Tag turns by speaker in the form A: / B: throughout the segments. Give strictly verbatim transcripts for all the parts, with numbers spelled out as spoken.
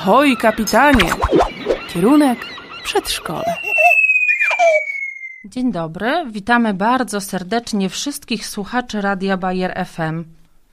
A: Ahoj, kapitanie! Kierunek przedszkole.
B: Dzień dobry, witamy bardzo serdecznie wszystkich słuchaczy Radia Bayer F M.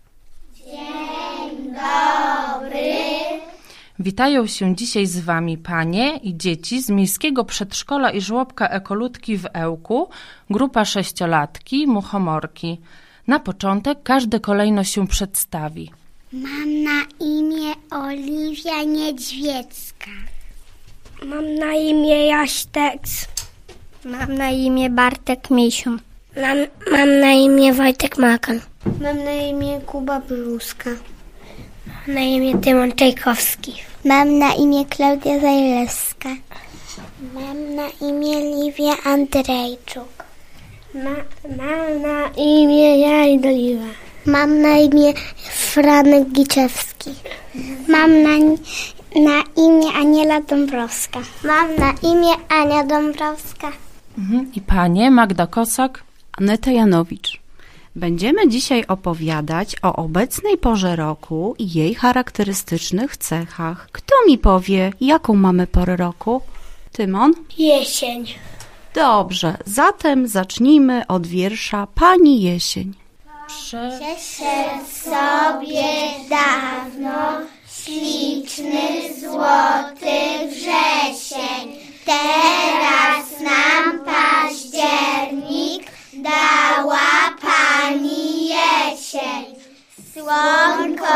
C: Dzień dobry.
B: Witają się dzisiaj z Wami panie i dzieci z Miejskiego Przedszkola i Żłobka Ekoludki w Ełku, grupa sześciolatki, muchomorki. Na początek każdy kolejno się przedstawi.
C: Mam na imię Oliwia Niedźwiecka.
D: Mam na imię Jaś Teks.
C: Mam na imię Bartek Misiu.
D: Mam, mam na imię Wojtek Makan.
C: Mam na imię Kuba Bluska.
D: Mam na imię Tymon Czajkowski.
C: Mam na imię Klaudia Zajlewska. Mam na imię Liwia Andrzejczuk.
D: Ma, mam na imię Jajdoliwa.
C: Mam na imię Franek Giczewski. Mam na, na imię Aniela Dąbrowska. Mam na imię Ania Dąbrowska.
B: Mhm. I panie Magda Kosak,
E: Aneta Janowicz. Będziemy dzisiaj opowiadać o obecnej porze roku i jej charakterystycznych cechach. Kto mi powie, jaką mamy porę roku? Tymon?
D: Jesień.
E: Dobrze, zatem zacznijmy od wiersza Pani Jesień.
C: Przeszedł sobie dawno śliczny, złoty wrzesień. Teraz nam październik dała Pani jesień. Słonko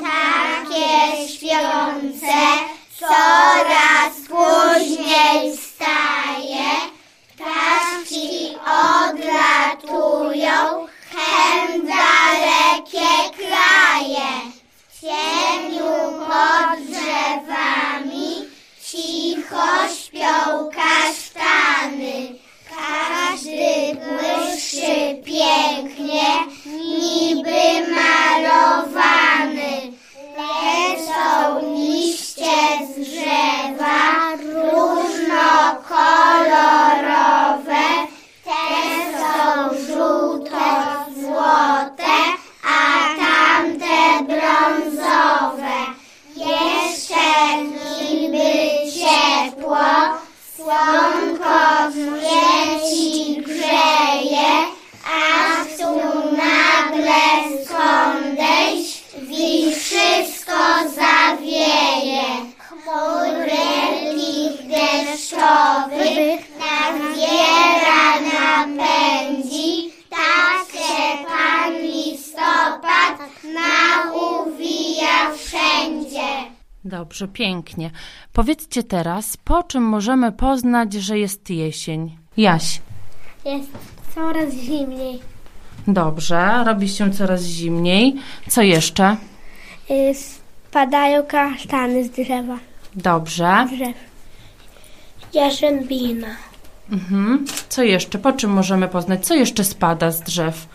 C: takie śpiące coraz później wstaje. Ptaszki odlatują hen dalekie kraje. W cieniu pod drzewami cicho śpią kasztany. Każdy błyszczy pięknie, niby malowany. Lecą liście z drzewa różnokolorowe. Te są żółto-złote, a tamte brązowe. Jeszcze niby ciepło, słonko świeci, grzeje, a tu nagle skądejś i wszystko zawieje. Chmury lich deszczowych nawiera, napędzi, tak się pan listopad nauwija wszędzie.
B: Dobrze, pięknie. Powiedzcie teraz, po czym możemy poznać, że jest jesień? Jaś.
D: Jest coraz zimniej.
B: Dobrze, robi się coraz zimniej. Co jeszcze?
D: Y, spadają kasztany z drzewa.
B: Dobrze.
D: Drzew. Jarzębina.
B: Mhm. Co jeszcze? Po czym możemy poznać? Co jeszcze spada z drzew?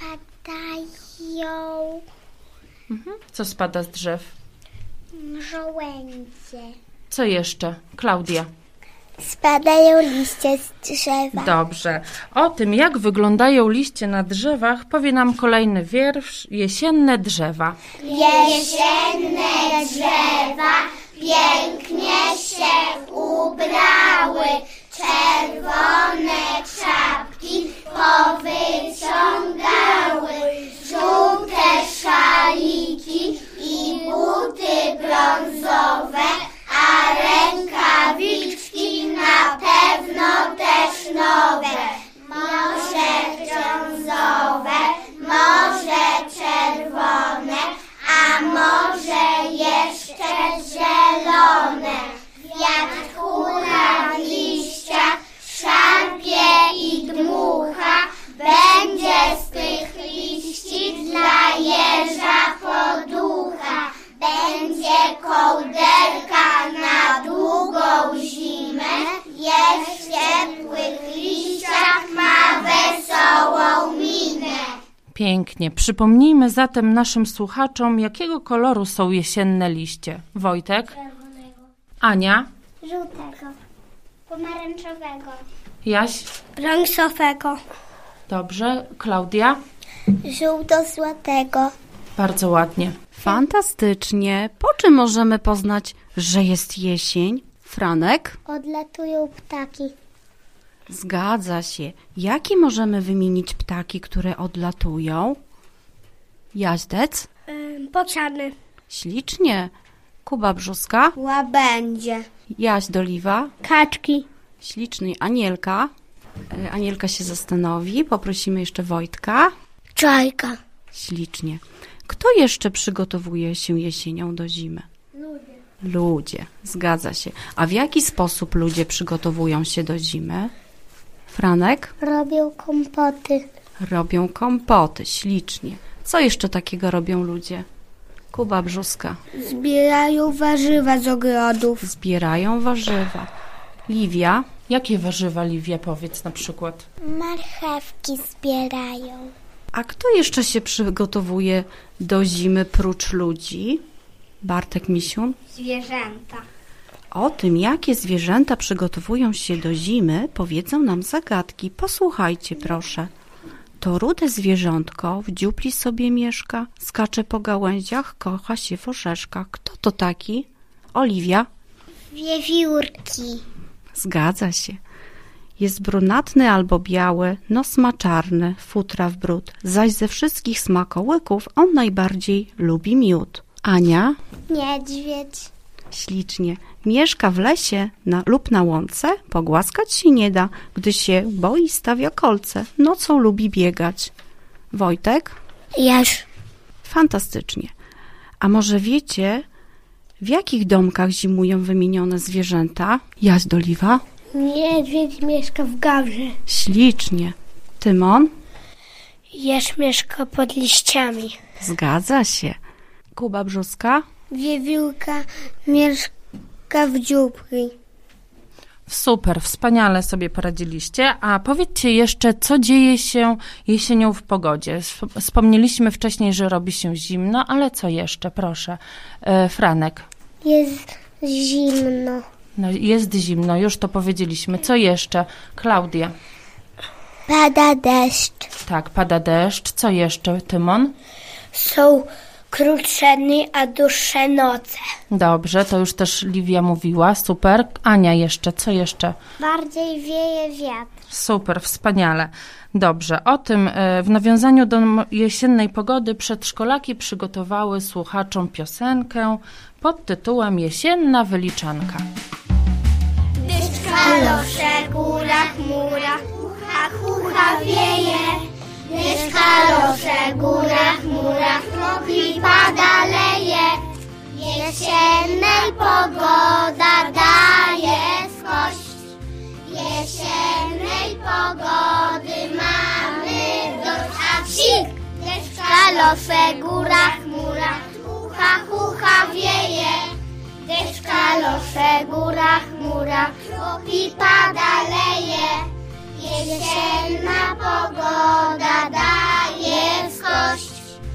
C: Padają
B: Mhm. Co spada z drzew?
C: żołędzie.
B: Co jeszcze? Klaudia.
C: Spadają liście z drzewa.
B: Dobrze. O tym, jak wyglądają liście na drzewach, powie nam kolejny wiersz Jesienne drzewa.
C: Jesienne drzewa pięknie się ubrały, czerwone czapki powyciągały, żółte szaliki i buty brązowe, a rękawiczki na pewno też nowe. Może brązowe, może czerwone, a może jeszcze zielone. Wiatr hula w liściach, szarpie i dmucha, będzie z tych liści dla jeża poducha. Będzie kołderka na długą zimę, jeż w ciepłych liściach ma wesołą minę.
B: Pięknie. Przypomnijmy zatem naszym słuchaczom, jakiego koloru są jesienne liście. Wojtek?
C: Czerwonego.
B: Ania?
C: Żółtego. Pomarańczowego.
B: Jaś?
D: Brązowego.
B: Dobrze. Klaudia?
C: Żółto-złotego.
B: Bardzo ładnie.
E: Fantastycznie. Po czym możemy poznać, że jest jesień? Franek?
C: Odlatują ptaki.
E: Zgadza się. Jakie możemy wymienić ptaki, które odlatują? Jaźdec?
D: Ym, Bociany.
E: Ślicznie. Kuba Brzuska?
D: Łabędzie.
E: Jaś Doliwa?
D: Kaczki.
E: Ślicznie. Anielka? E, Anielka się zastanowi. Poprosimy jeszcze Wojtka.
D: Czajka.
E: Ślicznie. Kto jeszcze przygotowuje się jesienią do zimy?
C: Ludzie.
E: Ludzie. Zgadza się. A w jaki sposób ludzie przygotowują się do zimy? Franek?
C: Robią kompoty.
E: Robią kompoty. Ślicznie. Co jeszcze takiego robią ludzie? Kuba Brzuska.
D: Zbierają warzywa z ogrodów.
E: Zbierają warzywa. Liwia.
B: Jakie warzywa, Liwia, powiedz na przykład?
C: Marchewki zbierają.
E: A kto jeszcze się przygotowuje do zimy prócz ludzi? Bartek Misiun.
D: Zwierzęta.
E: O tym, jakie zwierzęta przygotowują się do zimy, powiedzą nam zagadki. Posłuchajcie, proszę. To rude zwierzątko w dziupli sobie mieszka, skacze po gałęziach, kocha się w orzeszkach. Kto to taki? Oliwia.
C: Wiewiórki.
E: Zgadza się. Jest brunatny albo biały, nos ma czarny, futra w brud, zaś ze wszystkich smakołyków on najbardziej lubi miód. Ania?
C: Niedźwiedź.
E: Ślicznie. Mieszka w lesie na, lub na łące, pogłaskać się nie da, gdy się boi, stawia kolce, nocą lubi biegać. Wojtek?
D: Jeż.
E: Fantastycznie. A może wiecie, w jakich domkach zimują wymienione zwierzęta? Jaś Doliwa?
D: Niedźwiedź mieszka w gawrze.
E: Ślicznie. Tymon?
D: Jeż mieszka pod liściami.
E: Zgadza się. Kuba Brzuska?
D: Wiewiórka mieszka w dziupli.
B: Super, wspaniale sobie poradziliście. A powiedzcie jeszcze, co dzieje się jesienią w pogodzie? Sp- Wspomnieliśmy wcześniej, że robi się zimno, ale co jeszcze? Proszę. E, Franek.
C: Jest zimno.
B: No, jest zimno, już to powiedzieliśmy. Co jeszcze? Klaudia.
C: Pada deszcz.
B: Tak, pada deszcz. Co jeszcze? Tymon?
D: Są krótsze dni, a dłuższe noce.
B: Dobrze, to już też Liwia mówiła. Super. Ania jeszcze. Co jeszcze?
C: Bardziej wieje wiatr.
B: Super, wspaniale. Dobrze, o tym e, w nawiązaniu do m- jesiennej pogody przedszkolaki przygotowały słuchaczom piosenkę pod tytułem Jesienna wyliczanka.
C: Deszcz kalosze, góra chmura, hucha, hucha wieje. Deszcz kalosze, góra chmura, kropi pada leje. Jesiennej pogoda daje skość. Jesiennej pogody mamy dość, a psik. Deszcz kalosze, góra chmura, hucha, hucha wieje. Deszcz kalosze, góra chmura, kropi pada leje. Jesienna pogoda daje skość.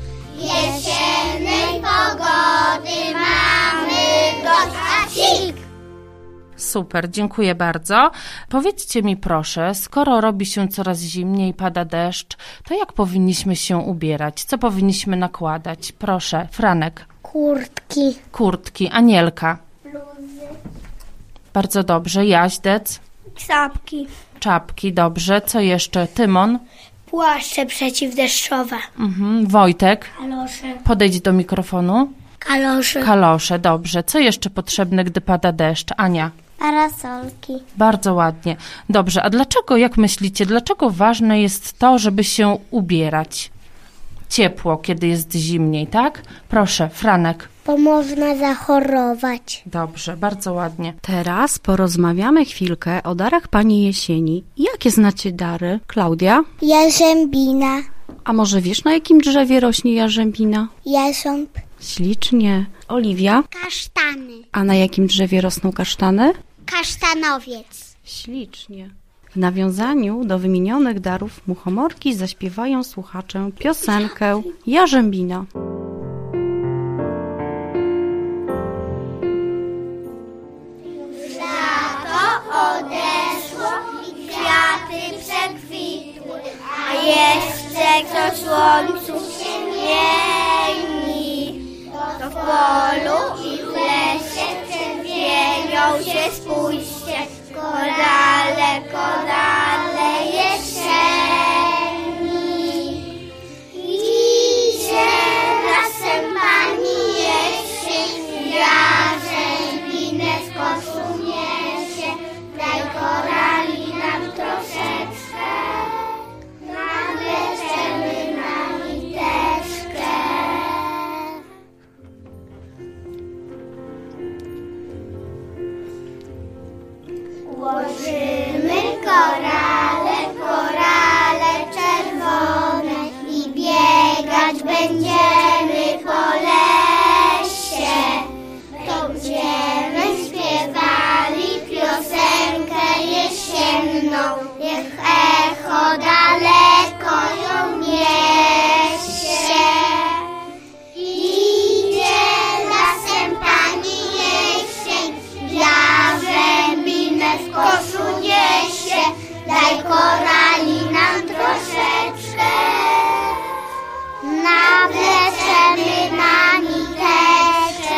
C: Jesiennej pogody mamy dość, a psik.
B: Super, dziękuję bardzo. Powiedzcie mi proszę, skoro robi się coraz zimniej, pada deszcz, to jak powinniśmy się ubierać? Co powinniśmy nakładać? Proszę, Franek.
C: Kurtki.
B: Kurtki. Anielka.
C: Bluzy.
B: Bardzo dobrze. Jaźdec.
D: Czapki.
B: Czapki. Dobrze. Co jeszcze? Tymon.
D: Płaszcze przeciwdeszczowe.
B: Mhm. Wojtek.
D: Kalosze.
B: Podejdź do mikrofonu.
D: Kalosze.
B: Kalosze. Dobrze. Co jeszcze potrzebne, gdy pada deszcz? Ania.
C: Parasolki.
B: Bardzo ładnie. Dobrze. A dlaczego, jak myślicie, dlaczego ważne jest to, żeby się ubierać? Ciepło, kiedy jest zimniej, tak? Proszę, Franek.
C: Bo można zachorować.
B: Dobrze, bardzo ładnie.
E: Teraz porozmawiamy chwilkę o darach pani jesieni. Jakie znacie dary? Klaudia?
C: Jarzębina.
E: A może wiesz, na jakim drzewie rośnie jarzębina?
C: Jarząb.
E: Ślicznie. Oliwia?
C: Kasztany.
E: A na jakim drzewie rosną kasztany?
C: Kasztanowiec.
E: Ślicznie. W nawiązaniu do wymienionych darów muchomorki zaśpiewają słuchaczom piosenkę Jarzębina.
C: Odeszło i kwiaty przekwitły, a jeszcze to słońcu się nie polu i w lesie czerwienią się, spójrzcie, korale, korale jesieni. Idzie lasem pani jesień, jarzębinę z koszu niesie, daj korali nam troszeczkę, nawleczemy na niteczkę. Ułożymy korale, korale czerwone i biegać będziemy po lesie. To będziemy śpiewali piosenkę jesienną, niech echo daleko ją niesie. Idzie lasem pani jesień, jarzębinę w koszu niesie, daj korali nam troszeczkę, nawleczemy na niteczkę.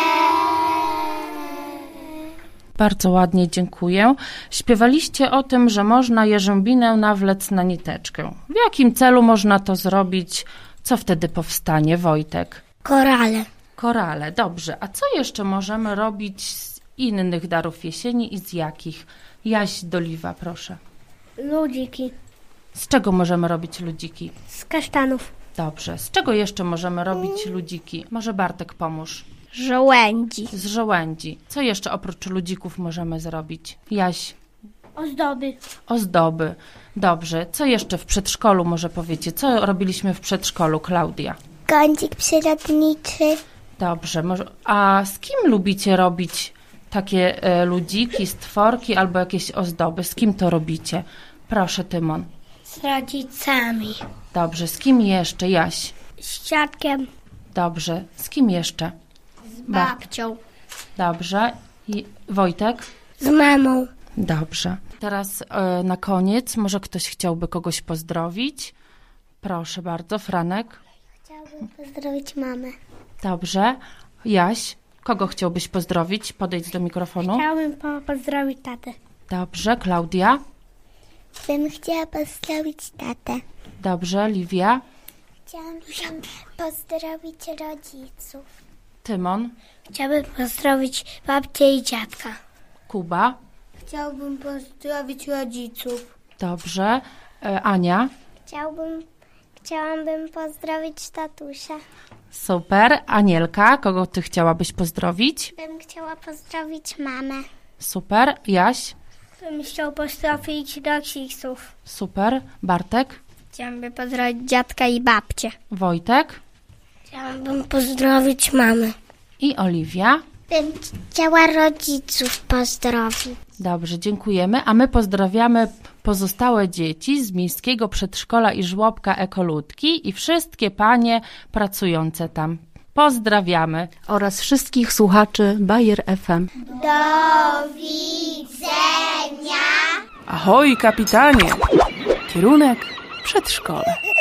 B: Bardzo ładnie, dziękuję. Śpiewaliście o tym, że można jarzębinę nawlec na niteczkę. W jakim celu można to zrobić? Co wtedy powstanie, Wojtek?
D: Korale.
B: Korale, dobrze. A co jeszcze możemy robić z innych darów jesieni i z jakich? Jaś Doliwa, proszę.
D: Ludziki.
B: Z czego możemy robić ludziki?
D: Z kasztanów.
B: Dobrze. Z czego jeszcze możemy robić ludziki? Może Bartek pomóż.
D: Żołędzi.
B: Z żołędzi. Co jeszcze oprócz ludzików możemy zrobić? Jaś.
D: Ozdoby.
B: Ozdoby. Dobrze. Co jeszcze w przedszkolu może powiecie? Co robiliśmy w przedszkolu, Klaudia?
C: Kącik przyrodniczy.
B: Dobrze. Może... A z kim lubicie robić takie e, ludziki, stworki albo jakieś ozdoby? Z kim to robicie? Proszę, Tymon.
D: Z rodzicami.
B: Dobrze. Z kim jeszcze? Jaś.
D: Z dziadkiem.
B: Dobrze. Z kim jeszcze?
D: Z babcią.
B: Dobrze. I Wojtek?
D: Z mamą.
B: Dobrze. Teraz e, na koniec może ktoś chciałby kogoś pozdrowić? Proszę bardzo, Franek.
C: Chciałabym pozdrowić mamę.
B: Dobrze. Jaś, kogo chciałbyś pozdrowić? Podejdź do mikrofonu.
D: Chciałabym po- pozdrowić tatę.
B: Dobrze. Klaudia?
C: Bym chciała pozdrowić tatę.
B: Dobrze. Liwia?
C: Chciałabym pozdrowić rodziców.
B: Tymon?
D: Chciałabym pozdrowić babcię i dziadka.
B: Kuba?
D: Chciałbym pozdrowić rodziców.
B: Dobrze. E, Ania?
C: Chciałbym, chciałabym pozdrowić tatusia.
B: Super. Anielka, kogo ty chciałabyś pozdrowić?
C: Bym chciała pozdrowić mamę.
B: Super. Jaś?
D: Bym chciał pozdrowić rodziców.
B: Super. Bartek?
D: Chciałabym pozdrowić dziadka i babcię.
B: Wojtek?
D: Chciałabym pozdrowić mamę.
B: I Oliwia?
C: Bym chciała rodziców pozdrowić.
B: Dobrze, dziękujemy. A my pozdrawiamy pozostałe dzieci z Miejskiego Przedszkola i Żłobka Ekoludki i wszystkie panie pracujące tam. Pozdrawiamy.
E: Oraz wszystkich słuchaczy Bayer F M.
C: Do widzenia.
A: Ahoj, kapitanie! Kierunek przedszkole.